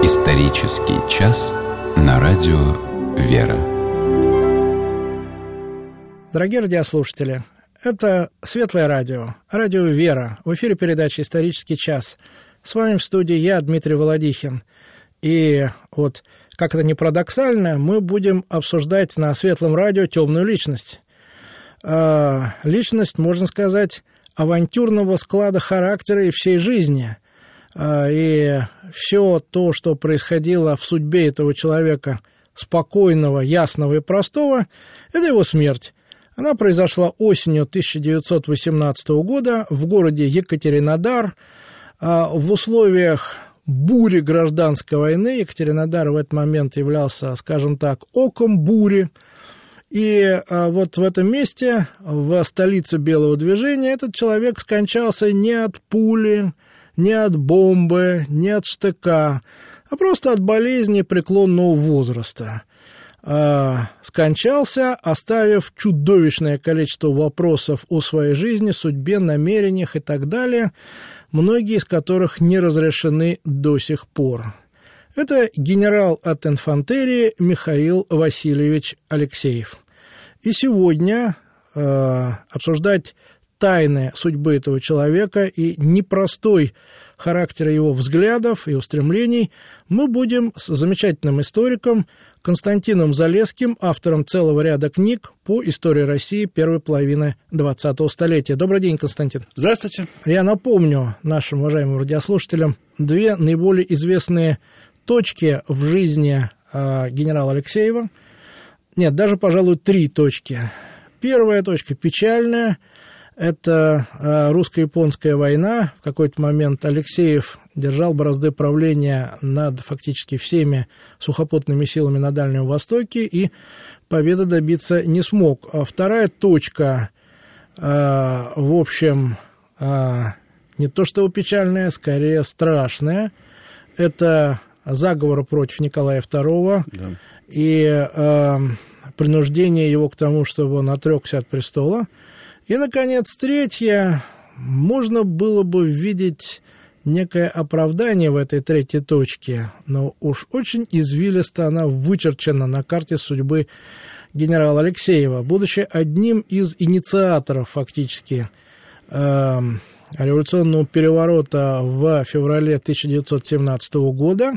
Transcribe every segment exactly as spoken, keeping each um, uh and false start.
Исторический час на радио «Вера». Дорогие радиослушатели, это Светлое радио, радио «Вера». В эфире передача «Исторический час». С вами в студии я, Дмитрий Володихин. И вот, как это ни парадоксально, мы будем обсуждать на Светлом радио темную личность. Личность, можно сказать, авантюрного склада характера и всей жизни. И все то, что происходило в судьбе этого человека, спокойного, ясного и простого, это его смерть. Она произошла осенью тысяча девятьсот восемнадцатого года в городе Екатеринодар. В условиях бури гражданской войны Екатеринодар в этот момент являлся, скажем так, оком бури. И вот в этом месте, в столице Белого движения, этот человек скончался не от пули, не от бомбы, не от штыка, а просто от болезни преклонного возраста. Скончался, оставив чудовищное количество вопросов о своей жизни, судьбе, намерениях и так далее, многие из которых не разрешены до сих пор. Это генерал от инфантерии Михаил Васильевич Алексеев. И сегодня э, обсуждать тайны судьбы этого человека и непростой характер его взглядов и устремлений мы будем с замечательным историком Константином Залесским, автором целого ряда книг по истории России первой половины двадцатого столетия. Добрый день, Константин. Здравствуйте. Я напомню нашим уважаемым радиослушателям две наиболее известные точки в жизни э, генерала Алексеева. Нет, даже, пожалуй, три точки. Первая точка печальная. Это э, русско-японская война. В какой-то момент Алексеев держал бразды правления над фактически всеми сухопутными силами на Дальнем Востоке и победы добиться не смог. А вторая точка, э, в общем, э, не то что печальная, скорее страшная. Это заговор против Николая второго, да. и э, принуждение его к тому, чтобы он отрекся от престола. И, наконец, третье, можно было бы видеть некое оправдание в этой третьей точке, но уж очень извилисто она вычерчена на карте судьбы генерала Алексеева. Будучи одним из инициаторов, фактически, э, революционного переворота в феврале тысяча девятьсот семнадцатого года,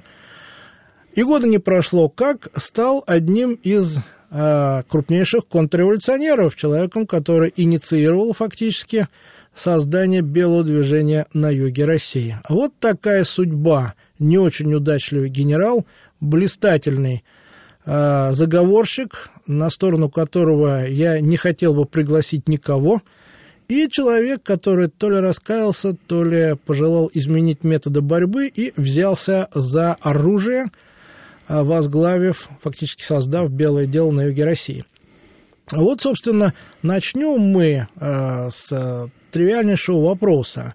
и года не прошло, как стал одним из крупнейших контрреволюционеров, человеком, который инициировал фактически создание Белого движения на юге России. Вот такая судьба. Не очень удачливый генерал, блистательный э, заговорщик, на сторону которого я не хотел бы пригласить никого, и человек, который то ли раскаялся, то ли пожелал изменить методы борьбы и взялся за оружие, возглавив, фактически создав белое дело на юге России. Вот, собственно, начнем мы э, с тривиальнейшего вопроса.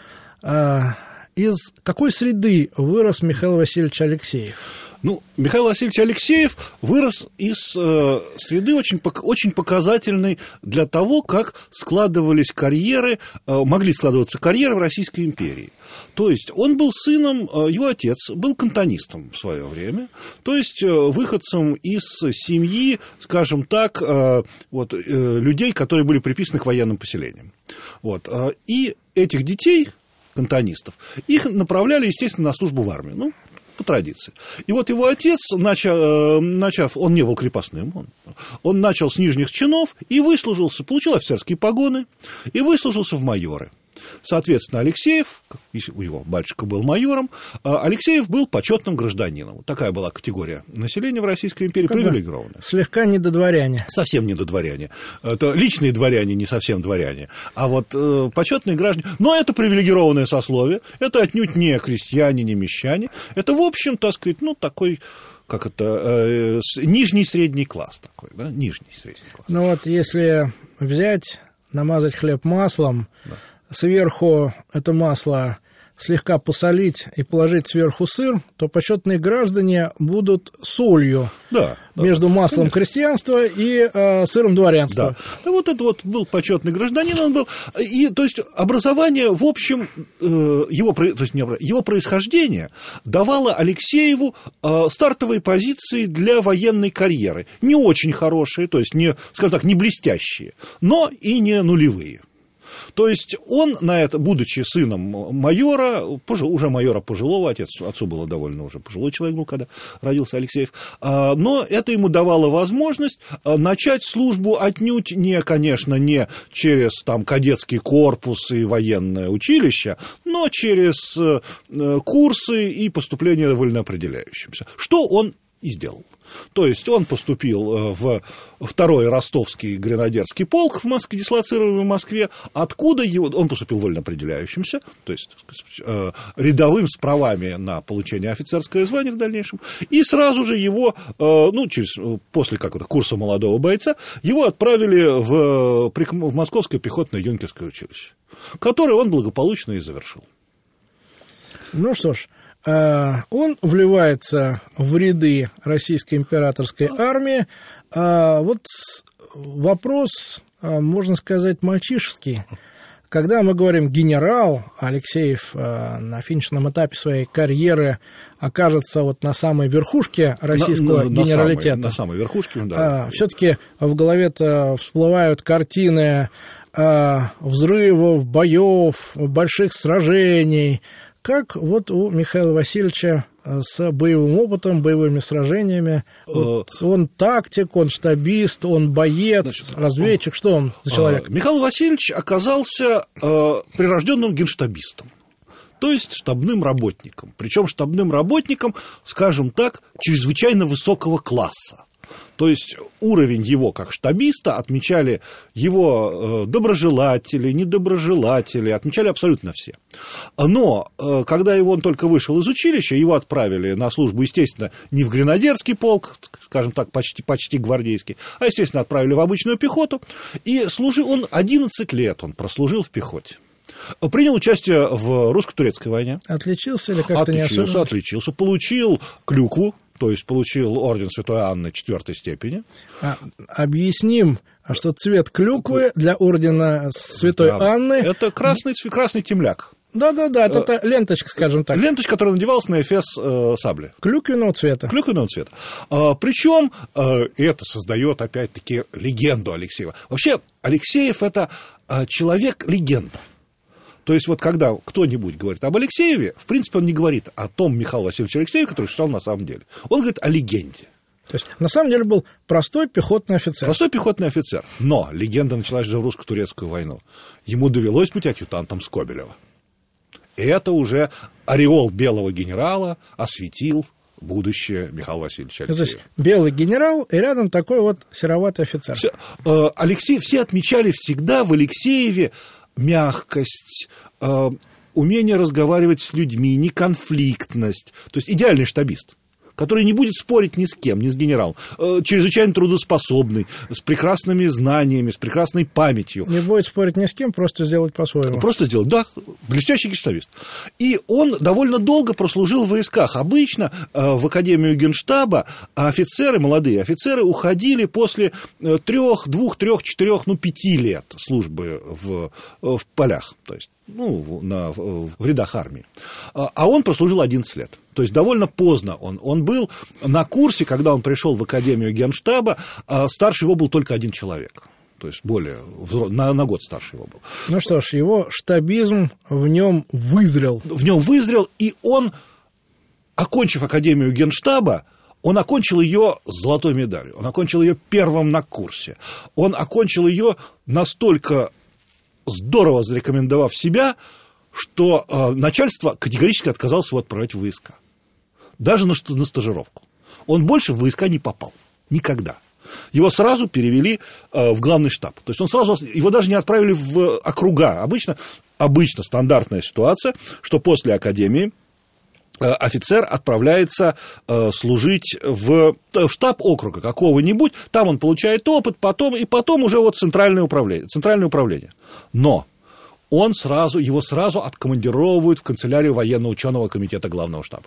Э, из какой среды вырос Михаил Васильевич Алексеев? Ну, Михаил Васильевич Алексеев вырос из э, среды очень, очень показательной для того, как складывались карьеры, э, могли складываться карьеры в Российской империи. То есть он был сыном, э, его отец был кантонистом в свое время, то есть э, выходцем из семьи, скажем так, э, вот, э, людей, которые были приписаны к военным поселениям. Вот, э, и этих детей, кантонистов, их направляли, естественно, на службу в армию. Ну, по традиции. И вот его отец, начав, начав он не был крепостным, он, он начал с нижних чинов и выслужился, получил офицерские погоны и выслужился в майоры. Соответственно, Алексеев, у его батюшка был майором, Алексеев был почетным гражданином. Такая была категория населения в Российской империи, как привилегированная. Слегка недодворяне. Совсем недодворяне. Это личные дворяне, не совсем дворяне. А вот э, почетные граждане. Но это привилегированное сословие. Это отнюдь не крестьяне, не мещане. Это, в общем, так сказать, ну, такой... как это, э, нижний средний класс такой, да, нижний средний класс. Ну вот, если взять, намазать хлеб маслом, да. Сверху это масло слегка посолить и положить сверху сыр, то почетные граждане будут солью да, между да, маслом конечно. крестьянства и э, сыром дворянства. Да. Да, вот это вот был почетный гражданин, он был. И, то есть, образование, в общем, э, его, то есть, не, его происхождение давало Алексееву э, стартовые позиции для военной карьеры. Не очень хорошие, то есть, не, скажем так, не блестящие, но и не нулевые. То есть он на это, будучи сыном майора, уже майора пожилого, отец, отцу было довольно уже пожилой человек был, когда родился Алексеев, но это ему давало возможность начать службу отнюдь не, конечно, не через там кадетский корпус и военное училище, но через курсы и поступление вольноопределяющимся, что он и сделал. То есть он поступил в второй ростовский гренадерский полк в Москве, дислоцированный в Москве, откуда его, он поступил вольноопределяющимся, то есть рядовым с правами на получение офицерского звания в дальнейшем, и сразу же его, ну, через, после какого-то курса молодого бойца, его отправили в, в Московское пехотное юнкерское училище, которое он благополучно и завершил. Ну что ж, он вливается в ряды российской императорской армии. Вот вопрос, можно сказать, мальчишеский. Когда мы говорим «генерал», Алексеев на финишном этапе своей карьеры окажется вот на самой верхушке российского на, на, генералитета. На самой, на самой верхушке, да. Все-таки в голове-то всплывают картины взрывов, боев, больших сражений. Как вот у Михаила Васильевича с боевым опытом, боевыми сражениями. Вот он тактик, он штабист, он боец, значит, разведчик. Что он за человек? Михаил Васильевич оказался э, прирожденным генштабистом, то есть штабным работником. Причем штабным работником, скажем так, чрезвычайно высокого класса. То есть уровень его как штабиста отмечали его доброжелатели, недоброжелатели, отмечали абсолютно все. Но когда его, он только вышел из училища, его отправили на службу, естественно, не в гренадерский полк, скажем так, почти, почти гвардейский, а, естественно, отправили в обычную пехоту. И служил он одиннадцать лет, он прослужил в пехоте. Принял участие в русско-турецкой войне. Отличился или как-то не особенно? Отличился, отличился. Получил клюкву. То есть получил орден Святой Анны четвертой степени. А, объясним, что цвет клюквы для ордена Святой да. Анны... Это красный, красный темляк. Да-да-да, это, это ленточка, скажем так. Ленточка, которая надевалась на эфес э, сабли. Клюквенного цвета. Клюквенного цвета. А, причем а, это создает, опять-таки, легенду Алексеева. Вообще, Алексеев – это а, человек-легенда. То есть, вот когда кто-нибудь говорит об Алексееве, в принципе, он не говорит о том Михаиле Васильевиче Алексееве, который существовал на самом деле. Он говорит о легенде. То есть, на самом деле, был простой пехотный офицер. Простой пехотный офицер. Но легенда началась же в русско-турецкую войну. Ему довелось быть адъютантом Скобелева. И это уже ореол белого генерала осветил будущее Михаила Васильевича Алексеева. То есть, белый генерал и рядом такой вот сероватый офицер. Все, э, Алексей, все отмечали всегда в Алексееве мягкость, э, умение разговаривать с людьми, неконфликтность. То есть идеальный штабист, который не будет спорить ни с кем, ни с генералом, э, чрезвычайно трудоспособный, с прекрасными знаниями, с прекрасной памятью. Не будет спорить ни с кем, просто сделать по-своему. Просто сделать, да, блестящий генштабист. И он довольно долго прослужил в войсках. Обычно э, в Академию Генштаба офицеры, молодые офицеры, уходили после э, трех, двух, трех, четырех, ну, пяти лет службы в, в полях, то есть, ну, на, в рядах армии. А он прослужил одиннадцать лет. То есть довольно поздно он. Он был на курсе, когда он пришел в Академию Генштаба, старше его был только один человек. То есть более на, на год старше его был. Ну что ж, его штабизм в нем вызрел. В нем вызрел, и он, окончив Академию Генштаба, он окончил ее с золотой медалью. Он окончил ее первым на курсе. Он окончил ее настолько здорово зарекомендовав себя, что э, начальство категорически отказалось его отправлять в войска. Даже на, на стажировку. Он больше в войска не попал. Никогда. Его сразу перевели э, в главный штаб. То есть он сразу, его даже не отправили в округа. Обычно, обычно стандартная ситуация, что после академии э, офицер отправляется э, служить в, в штаб округа какого-нибудь. Там он получает опыт, потом, и потом уже вот центральное управление. Центральное управление. Но он сразу, его сразу откомандировывают в канцелярию военно-ученого комитета Главного штаба.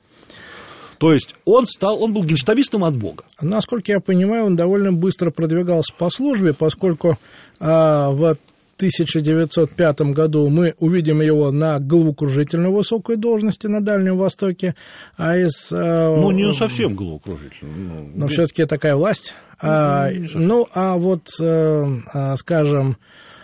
То есть он стал, он был генштабистом от Бога. Насколько я понимаю, он довольно быстро продвигался по службе, поскольку а, в тысяча девятьсот пятом году мы увидим его на головокружительно высокой должности на Дальнем Востоке, а из... А, ну, не совсем головокружительно. Но, но все-таки такая власть. Ну, а, ну, а вот, а, скажем...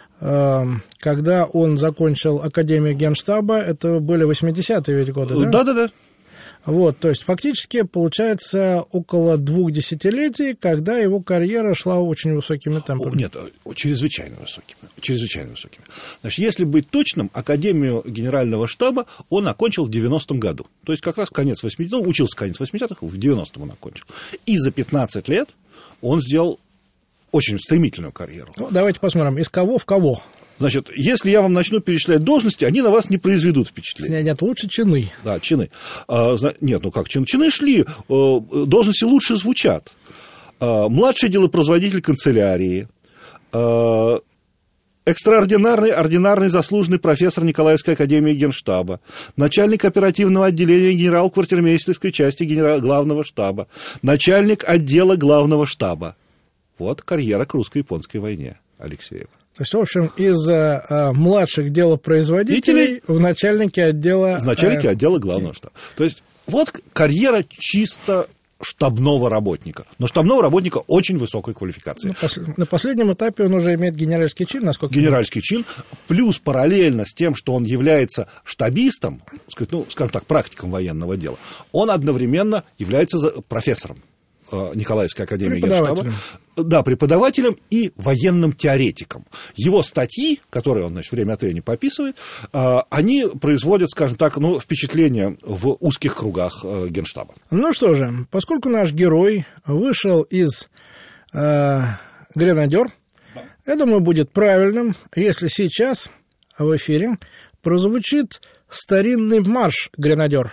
когда он закончил Академию Генштаба, это были восьмидесятые ведь годы, да? Да-да-да. Вот, то есть фактически получается около двух десятилетий, когда его карьера шла очень высокими темпами. Нет, чрезвычайно высокими, чрезвычайно высокими. Значит, если быть точным, Академию Генерального штаба он окончил в девяностом году. То есть как раз конец восьмидесятых, ну, учился конец восьмидесятых, в девяностом он окончил. И за пятнадцать лет он сделал очень стремительную карьеру. Ну, давайте посмотрим, из кого в кого. Значит, если я вам начну перечислять должности, они на вас не произведут впечатления. Нет, нет, лучше чины. Да, чины. А, нет, ну как чины? Чины шли, должности лучше звучат. А, младший делопроизводитель канцелярии, а, экстраординарный, ординарный заслуженный профессор Николаевской академии Генштаба, начальник оперативного отделения генерал-квартирмейстерской части генерал... главного штаба, начальник отдела главного штаба. Вот карьера к русско-японской войне Алексеева. То есть, в общем, из а, младших делопроизводителей в начальнике отдела... В начальнике а... отдела главного штаба. То есть, вот карьера чисто штабного работника. Но штабного работника очень высокой квалификации. На, пос... На последнем этапе он уже имеет генеральский чин, насколько... Генеральский чин, плюс параллельно с тем, что он является штабистом, ну, скажем так, практиком военного дела, он одновременно является профессором Николаевской академии Генштаба. Да, преподавателем и военным теоретиком. Его статьи, которые он, значит, время от времени пописывает, они производят, скажем так, ну, впечатление в узких кругах Генштаба. Ну что же, поскольку наш герой вышел из э, «Гренадер», да. Я думаю, будет правильным, если сейчас в эфире прозвучит старинный марш «Гренадер».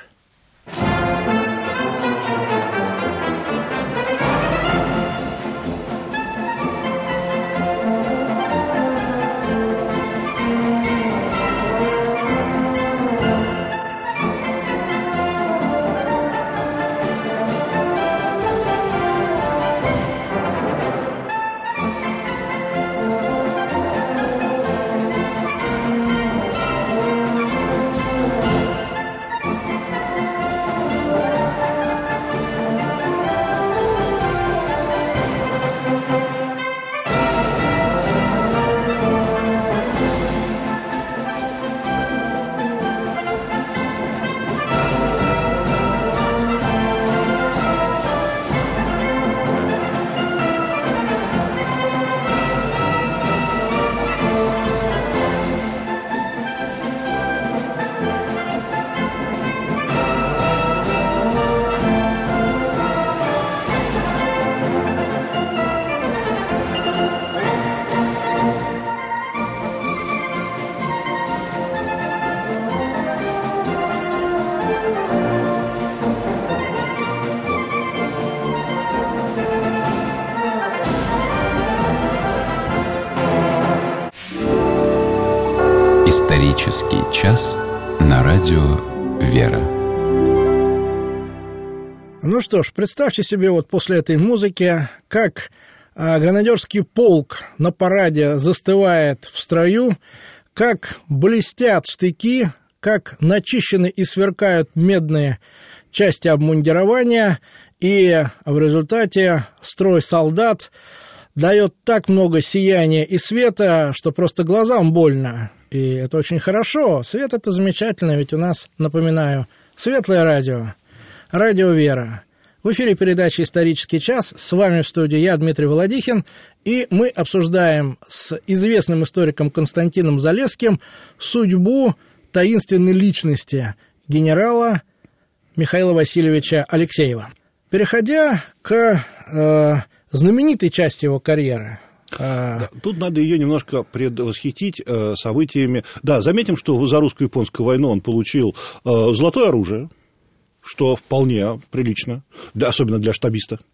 Исторический час на радио «Вера». Ну что ж, представьте себе вот после этой музыки, как а, гренадерский полк на параде застывает в строю, как блестят штыки, как начищены и сверкают медные части обмундирования, и в результате строй солдат дает так много сияния и света, что просто глазам больно. И это очень хорошо. Свет — это замечательно, ведь у нас, напоминаю, светлое радио, радио «Вера». В эфире передача «Исторический час». С вами в студии я, Дмитрий Володихин, и мы обсуждаем с известным историком Константином Залесским судьбу таинственной личности генерала Михаила Васильевича Алексеева. Переходя к э, знаменитой части его карьеры. Да, тут надо ее немножко предвосхитить э, событиями. Да, заметим, что за русско-японскую войну он получил э, золотое оружие, что вполне прилично, для, особенно для штабиста.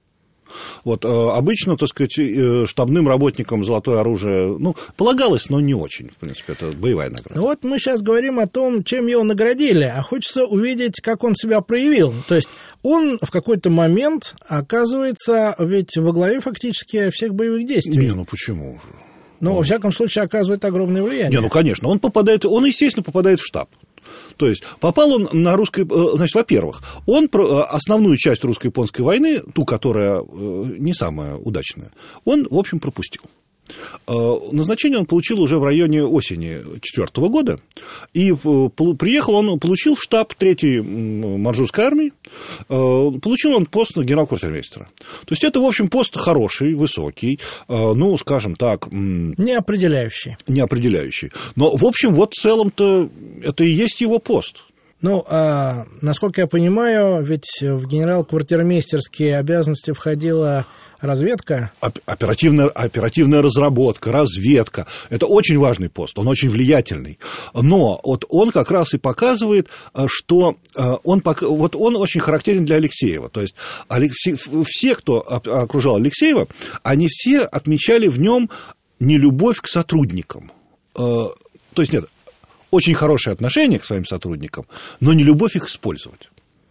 Вот, обычно, так сказать, штабным работникам золотое оружие, ну, полагалось, но не очень, в принципе, это боевая награда. Вот мы сейчас говорим о том, чем его наградили, а хочется увидеть, как он себя проявил. То есть он в какой-то момент оказывается ведь во главе фактически всех боевых действий. Не, ну почему же? Ну, он... во всяком случае, оказывает огромное влияние. Не, ну, конечно, он попадает, он, естественно, попадает в штаб. То есть попал он на русской... Значит, во-первых, он основную часть русско-японской войны, ту, которая не самая удачная, он, в общем, пропустил. Назначение он получил уже в районе осени четвёртого года, и приехал он, получил в штаб третьей маньчжурской армии, получил он пост генерал-квартирмейстера. То есть это, в общем, пост хороший, высокий, ну, скажем так... Неопределяющий. Неопределяющий. Но, в общем, вот в целом-то это и есть его пост. Ну, а, насколько я понимаю, ведь в генерал-квартирмейстерские обязанности входила разведка. Оперативная, оперативная разработка, разведка. Это очень важный пост, он очень влиятельный. Но вот он как раз и показывает, что он, вот он очень характерен для Алексеева. То есть Алексей, все, кто окружал Алексеева, они все отмечали в нем нелюбовь к сотрудникам. То есть нет, очень хорошее отношение к своим сотрудникам, но не любовь их использовать.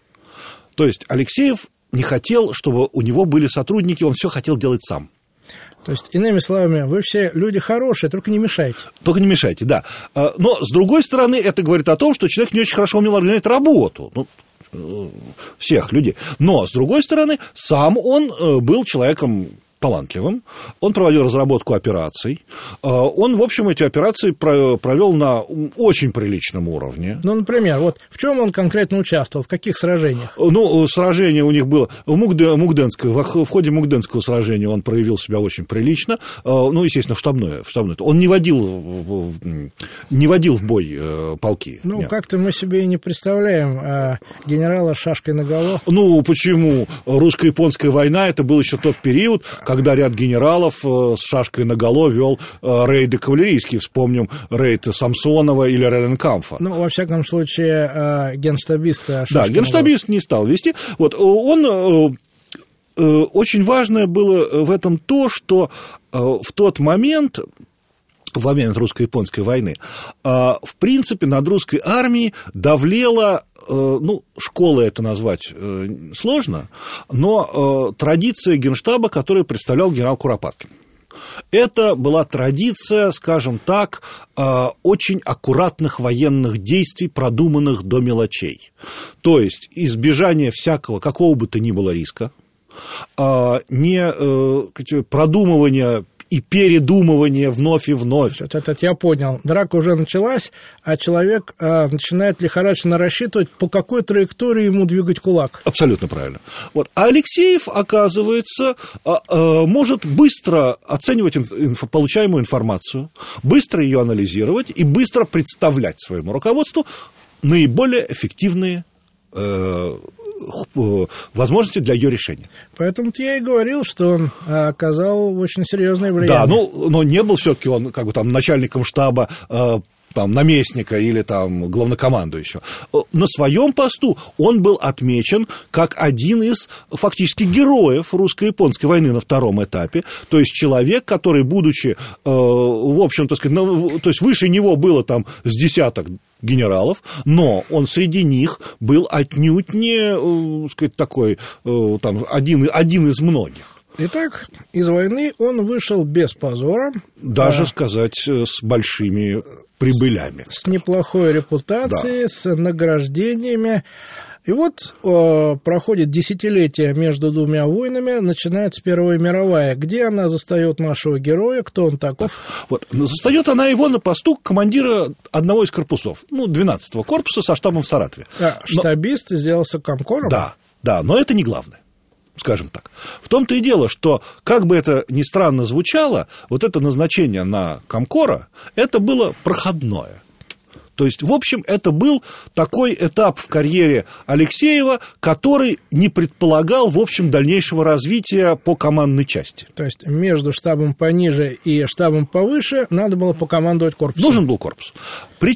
То есть Алексеев не хотел, чтобы у него были сотрудники, он все хотел делать сам. То есть, иными словами, вы все люди хорошие, только не мешайте. Только не мешайте, да. Но, с другой стороны, это говорит о том, что человек не очень хорошо умел организовать работу. Ну, всех людей. Но, с другой стороны, сам он был человеком талантливым, он проводил разработку операций, он, в общем, эти операции провел на очень приличном уровне. Ну, например, вот в чем он конкретно участвовал, в каких сражениях? Ну, сражение у них было в Мукденское, в ходе Мукденского сражения он проявил себя очень прилично, ну, естественно, в штабное, в штабное. Он не водил, не водил в бой полки. Ну, нет. Как-то мы себе и не представляем а генерала с шашкой наголо. Ну, почему? Русско-японская война, это был еще тот период, когда ряд генералов с шашкой наголо вел рейды кавалерийские. Вспомним рейд Самсонова или Рененкамфа. Ну, во всяком случае, генштабист... Да, генштабист не стал вести. Вот он... Очень важное было в этом то, что в тот момент... в момент русско-японской войны, в принципе, над русской армией давлела, ну, школой это назвать сложно, но традиция генштаба, которую представлял генерал Куропаткин. Это была традиция, скажем так, очень аккуратных военных действий, продуманных до мелочей. То есть избежание всякого, какого бы то ни было риска, не продумывание и передумывание вновь и вновь. Вот этот я понял. Драка уже началась, а человек а, начинает лихорадочно рассчитывать, по какой траектории ему двигать кулак. Абсолютно правильно. Вот. А Алексеев, оказывается, а, а, может быстро оценивать инф, получаемую информацию, быстро ее анализировать и быстро представлять своему руководству наиболее эффективные э, возможности для ее решения. Поэтому-то я и говорил, что он оказал очень серьезное влияние. Да, ну, но не был все-таки он как бы там начальником штаба, там, наместника или там главнокомандующего. На своем посту он был отмечен как один из фактически героев русско-японской войны на втором этапе, то есть человек, который, будучи, в общем, так сказать, то есть выше него было там с десяток генералов, но он среди них был отнюдь не, так сказать, такой, там, один, один из многих. Итак, из войны он вышел без позора. Даже а... сказать, с большими прибылями. С неплохой репутацией, да. С награждениями. И вот э, проходит десятилетие между двумя войнами, начинается Первая мировая. Где она застает нашего героя? Кто он таков? Вот, застает она его на посту командира одного из корпусов, ну, двенадцатого корпуса со штабом в Саратове. А, штабист но... сделался комкором? Да, да, но это не главное. Скажем так. В том-то и дело, что, как бы это ни странно звучало, вот это назначение на комкора, это было проходное. То есть, в общем, это был такой этап в карьере Алексеева, который не предполагал, в общем, дальнейшего развития по командной части. То есть, между штабом пониже и штабом повыше надо было покомандовать корпусом. Нужен был корпус. Причем,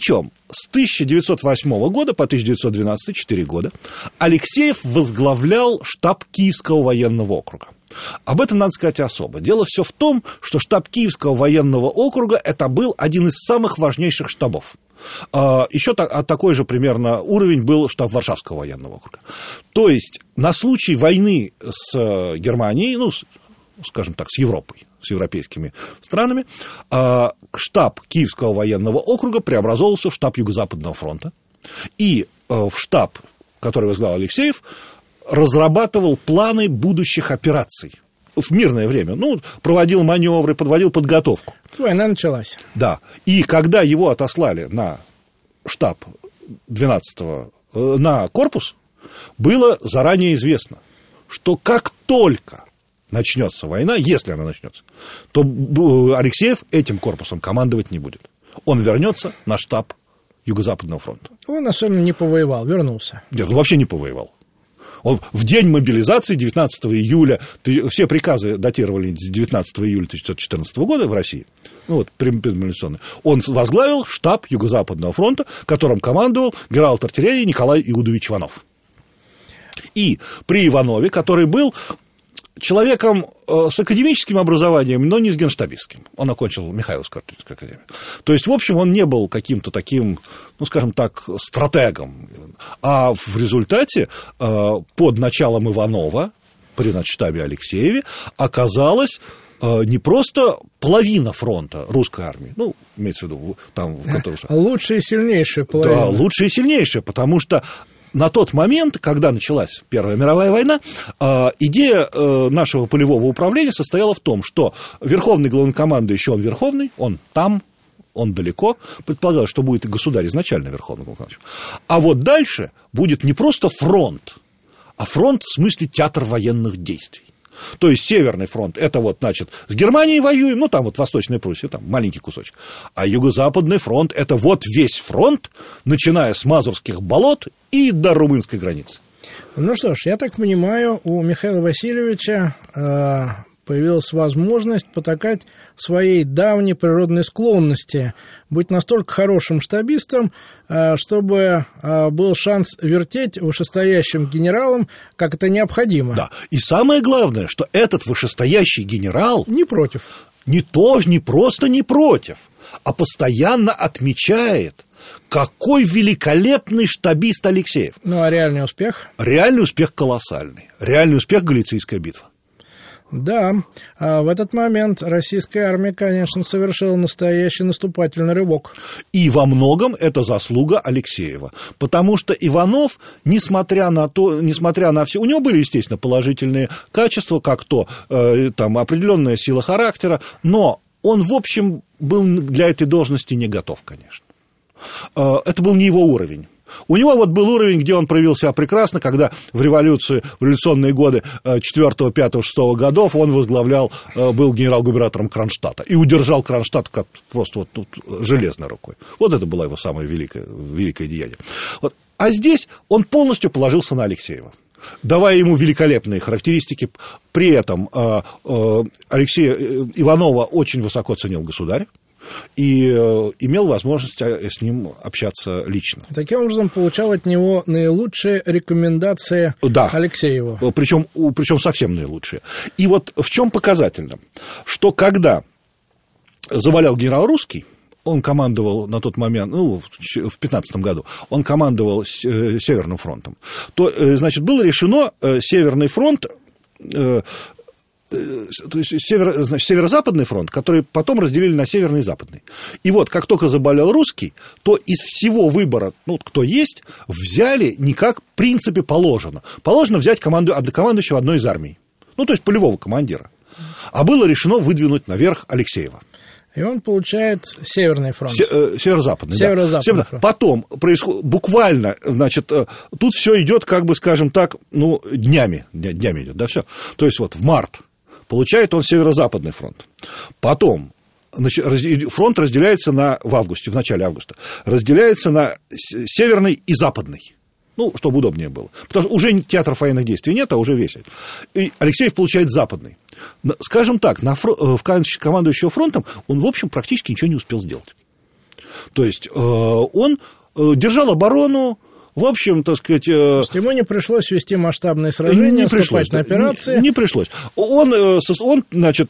с тысяча девятьсот восьмого года по тысяча девятьсот двенадцатый, четыре года, Алексеев возглавлял штаб Киевского военного округа. Об этом надо сказать особо. Дело все в том, что штаб Киевского военного округа – это был один из самых важнейших штабов. Еще такой же примерно уровень был штаб Варшавского военного округа. То есть на случай войны с Германией, ну, скажем так, с Европой, с европейскими странами, штаб Киевского военного округа преобразовался в штаб Юго-Западного фронта. И в штаб, который возглавлял Алексеев, разрабатывал планы будущих операций в мирное время. Ну, проводил маневры, подводил подготовку. Война началась. Да. И когда его отослали на штаб двенадцатого, на корпус, было заранее известно, что как только начнется война, если она начнется, то Алексеев этим корпусом командовать не будет. Он вернется на штаб Юго-Западного фронта. Он особенно не повоевал, вернулся. Нет, он вообще не повоевал. Он в день мобилизации, девятнадцатого июля, все приказы датировали девятнадцатого июля тысяча девятьсот четырнадцатого года в России, ну вот, предмобилизационные, он возглавил штаб Юго-Западного фронта, которым командовал генерал артиллерии Николай Иудович Иванов. И при Иванове, который был человеком с академическим образованием, но не с генштабистским. Он окончил Михайловскую артиллерийскую академию. То есть, в общем, он не был каким-то таким, ну, скажем так, стратегом. А в результате под началом Иванова, при начштабе Алексееве, оказалась не просто половина фронта русской армии, ну, имеется в виду, там... Лучшая и сильнейшая половина. Да, лучшая и сильнейшая, потому что на тот момент, когда началась Первая мировая война, идея нашего полевого управления состояла в том, что верховный главнокомандующий, он верховный, он там, он далеко, предполагалось, что будет и государь изначально верховный главнокомандующий. А вот дальше будет не просто фронт, а фронт в смысле театр военных действий. То есть Северный фронт, это вот, значит, с Германией воюем, ну, там вот Восточная Пруссия, там маленький кусочек. А Юго-Западный фронт, это вот весь фронт, начиная с Мазурских болот и до румынской границы. Ну что ж, я так понимаю, у Михаила Васильевича э, появилась возможность потакать своей давней природной склонности, быть настолько хорошим штабистом, э, чтобы э, был шанс вертеть вышестоящим генералом, как это необходимо. Да, и самое главное, что этот вышестоящий генерал... Не против. Не то, не просто не против, а постоянно отмечает, какой великолепный штабист Алексеев. Ну, а реальный успех? Реальный успех колоссальный. Реальный успех — Галицийская битва. Да, а в этот момент российская армия, конечно, совершила настоящий наступательный рывок. И во многом это заслуга Алексеева, потому что Иванов, несмотря на то, несмотря на все, у него были, естественно, положительные качества, как то, э, там, определенная сила характера, но он, в общем, был для этой должности не готов, конечно. Э, это был не его уровень. У него вот был уровень, где он проявил себя прекрасно, когда в революции, в революционные годы четвёртого, пятого, шестого годов он возглавлял, был генерал-губернатором Кронштадта и удержал Кронштадт как просто вот тут железной рукой. Вот это было его самое великое, великое деяние. Вот. А здесь он полностью положился на Алексеева, давая ему великолепные характеристики. При этом Алексея Иванова очень высоко ценил государь и э, имел возможность с ним общаться лично. Таким образом, получал от него наилучшие рекомендации, да, Алексееву. Причем, причем совсем наилучшие. И вот в чем показательно, что когда заболел генерал Русский, он командовал на тот момент, ну, в пятнадцатом году, он командовал Северным фронтом, то, значит, было решено Северный фронт... То есть северо, значит, северо-западный фронт, который потом разделили на северный и западный. И вот, как только заболел Русский, то из всего выбора, ну, кто есть, взяли не как в принципе положено. Положено взять команду, командующего одной из армий. Ну, то есть полевого командира. А было решено выдвинуть наверх Алексеева. И он получает Северный фронт. Се- э, северо-западный, Северо-западный, да. Фронт. Потом происходит, буквально, значит, э, тут все идет, как бы, скажем так, ну, днями, днями идет, да, все. То есть вот в март получает он Северо-западный фронт. Потом значит, фронт разделяется на, в августе, в начале августа, разделяется на северный и западный. Ну, чтобы удобнее было. Потому что уже театров военных действий нет, а уже весь. И Алексеев получает западный. Скажем так, на фронт, в командующего фронтом он, в общем, практически ничего не успел сделать. То есть он держал оборону. В общем, так сказать... То есть ему не пришлось вести масштабные сражения, не вступать на операции? Не, не пришлось. Он, он, значит,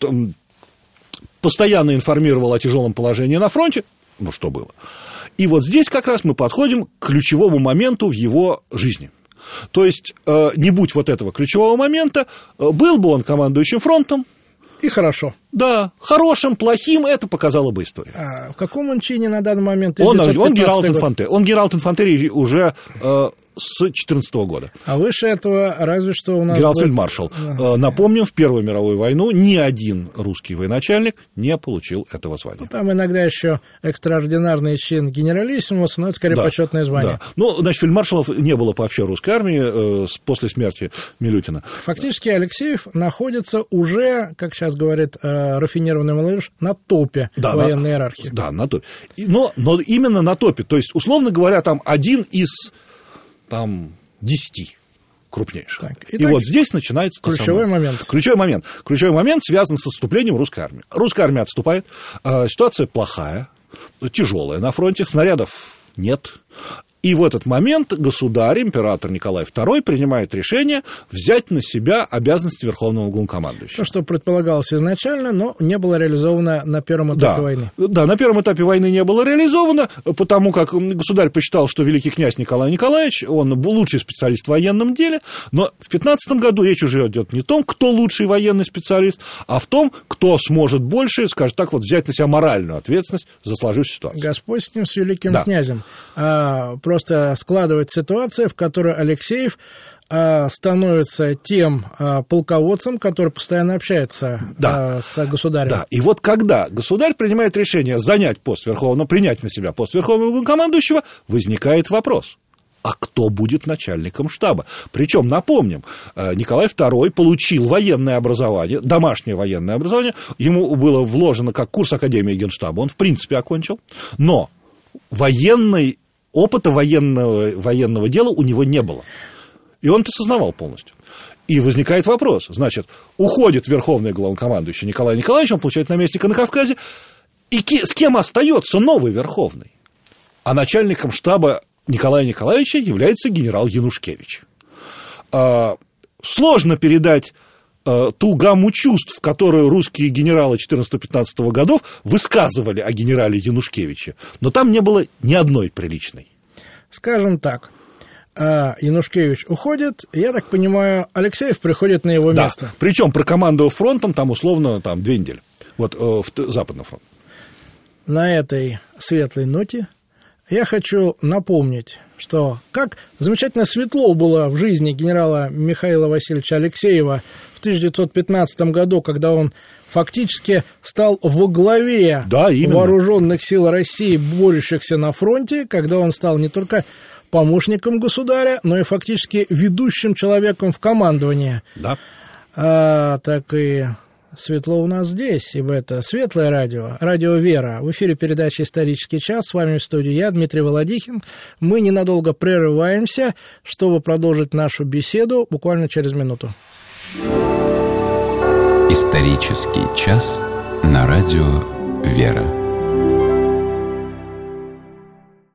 постоянно информировал о тяжелом положении на фронте, ну, что было. И вот здесь как раз мы подходим к ключевому моменту в его жизни. То есть, не будь вот этого ключевого момента, был бы он командующим фронтом. И хорошо. Да, хорошим, плохим, это показала бы история. А в каком он чине на данный момент? Он, он генерал инфантерии. Он генерал инфантерии уже э, с две тысячи четырнадцатого года. А выше этого разве что у нас... Генерал-фельдмаршал. Будет... Напомним, в Первую мировую войну ни один русский военачальник не получил этого звания. Ну, там иногда еще экстраординарный чин генералиссимус, но это скорее да, почетное звание. Да. Ну, значит, фельдмаршалов не было вообще русской армии э, после смерти Милютина. Фактически Алексеев находится уже, как сейчас говорит э, рафинированный молодежь, на топе да, военной на, иерархии. Да, на топе. Но, но именно на топе. То есть, условно говоря, там один из там, десяти крупнейших. Так, и и вот здесь начинается ключевой момент. Ключевой момент. Ключевой момент связан с отступлением русской армии. Русская армия отступает. Э, ситуация плохая, тяжелая на фронте, снарядов нет. И в этот момент государь, император Николай второй, принимает решение взять на себя обязанности верховного главнокомандующего. То, что предполагалось изначально, но не было реализовано на первом этапе да. войны. Да, на первом этапе войны не было реализовано, потому как государь посчитал, что великий князь Николай Николаевич, он лучший специалист в военном деле, но в пятнадцатом году речь уже идет не о том, кто лучший военный специалист, а в том, кто сможет больше, скажем так, вот взять на себя моральную ответственность за сложившуюся ситуацию. Господь с ним, с великим да. князем. А, просто складывается ситуация, в которой Алексеев а, становится тем а, полководцем, который постоянно общается да. а, с государем. Да, и вот когда государь принимает решение занять пост верховного, принять на себя пост верховного главнокомандующего, возникает вопрос. А кто будет начальником штаба? Причем, напомним, Николай второй получил военное образование, домашнее военное образование, ему было вложено как курс Академии Генштаба, он в принципе окончил, но военный, опыта военного, военного дела у него не было. И он это сознавал полностью. И возникает вопрос, значит, уходит верховный главнокомандующий Николай Николаевич, он получает наместника на Кавказе, и с кем остается новый верховный? А начальником штаба Николая Николаевича является генерал Янушкевич. Сложно передать ту гамму чувств, которую русские генералы четырнадцатого-пятнадцатого годов высказывали о генерале Янушкевиче, но там не было ни одной приличной. Скажем так, Янушкевич уходит, я так понимаю, Алексеев приходит на его да, место. Причем прокомандовав фронтом, там условно там, две недели, вот в Западный фронт. На этой светлой ноте я хочу напомнить, что как замечательно светло было в жизни генерала Михаила Васильевича Алексеева в тысяча девятьсот пятнадцатом году, когда он фактически стал во главе да, вооруженных сил России, борющихся на фронте, когда он стал не только помощником государя, но и фактически ведущим человеком в командовании. Да. А, так и... Светло у нас здесь, ибо это Светлое радио, радио «Вера». В эфире передача «Исторический час». С вами в студии я, Дмитрий Володихин. Мы ненадолго прерываемся, чтобы продолжить нашу беседу буквально через минуту. «Исторический час» на радио «Вера».